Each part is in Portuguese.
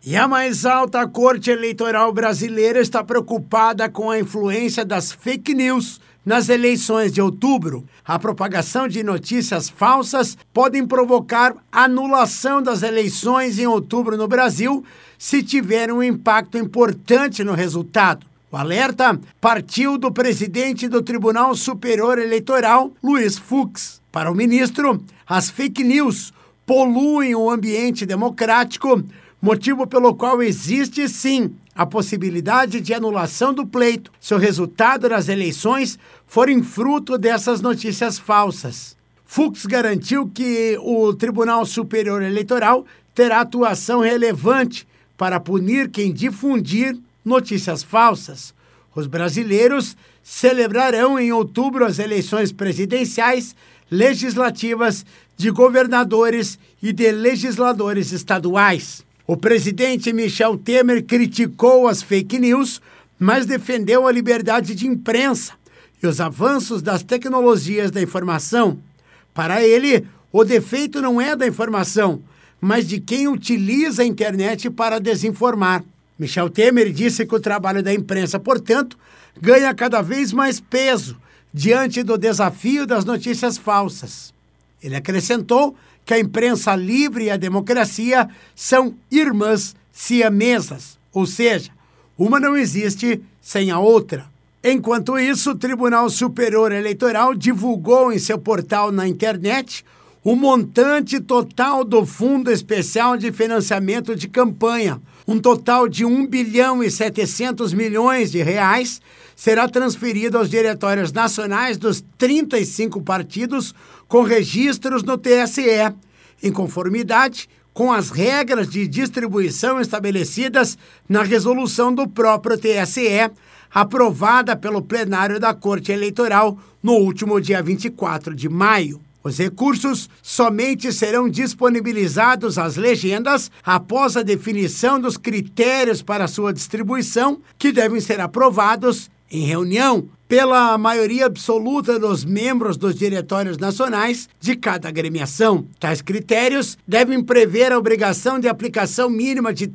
E a mais alta Corte Eleitoral brasileira está preocupada com a influência das fake news nas eleições de outubro. A propagação de notícias falsas pode provocar anulação das eleições em outubro no Brasil se tiver um impacto importante no resultado. O alerta partiu do presidente do Tribunal Superior Eleitoral, Luiz Fux. Para o ministro, as fake news poluem o ambiente democrático, motivo pelo qual existe, sim, a possibilidade de anulação do pleito se o resultado das eleições forem fruto dessas notícias falsas. Fux garantiu que o Tribunal Superior Eleitoral terá atuação relevante para punir quem difundir notícias falsas. Os brasileiros celebrarão em outubro as eleições presidenciais, legislativas, de governadores e de legisladores estaduais. O presidente Michel Temer criticou as fake news, mas defendeu a liberdade de imprensa e os avanços das tecnologias da informação. Para ele, o defeito não é da informação, mas de quem utiliza a internet para desinformar. Michel Temer disse que o trabalho da imprensa, portanto, ganha cada vez mais peso diante do desafio das notícias falsas. Ele acrescentou que a imprensa livre e a democracia são irmãs siamesas, ou seja, uma não existe sem a outra. Enquanto isso, o Tribunal Superior Eleitoral divulgou em seu portal na internet o montante total do Fundo Especial de Financiamento de Campanha. Um total de 1 bilhão e 700 milhões de reais será transferido aos diretórios nacionais dos 35 partidos com registros no TSE, em conformidade com as regras de distribuição estabelecidas na resolução do próprio TSE, aprovada pelo plenário da Corte Eleitoral no último dia 24 de maio. Os recursos somente serão disponibilizados às legendas após a definição dos critérios para sua distribuição, que devem ser aprovados em reunião pela maioria absoluta dos membros dos diretórios nacionais de cada agremiação. Tais critérios devem prever a obrigação de aplicação mínima de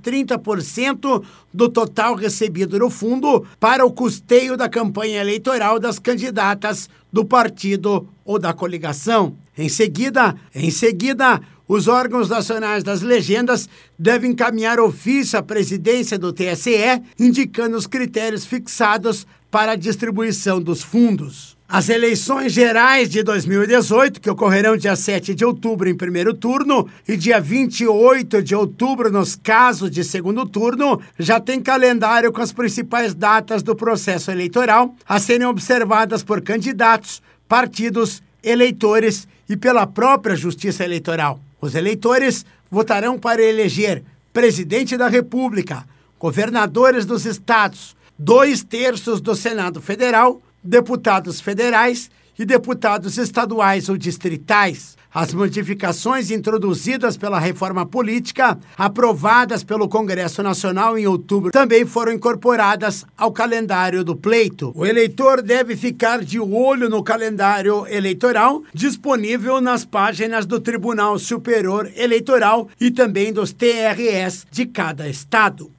30% do total recebido no fundo para o custeio da campanha eleitoral das candidatas do partido ou da coligação. Em seguida, os órgãos nacionais das legendas devem encaminhar ofício à presidência do TSE, indicando os critérios fixados para a distribuição dos fundos. As eleições gerais de 2018, que ocorrerão dia 7 de outubro em primeiro turno e dia 28 de outubro nos casos de segundo turno, já tem calendário com as principais datas do processo eleitoral a serem observadas por candidatos, partidos, eleitores e pela própria Justiça Eleitoral. Os eleitores votarão para eleger presidente da República, governadores dos estados, 2/3 do Senado Federal, deputados federais e deputados estaduais ou distritais. As modificações introduzidas pela reforma política, aprovadas pelo Congresso Nacional em outubro, também foram incorporadas ao calendário do pleito. O eleitor deve ficar de olho no calendário eleitoral, disponível nas páginas do Tribunal Superior Eleitoral e também dos TREs de cada estado.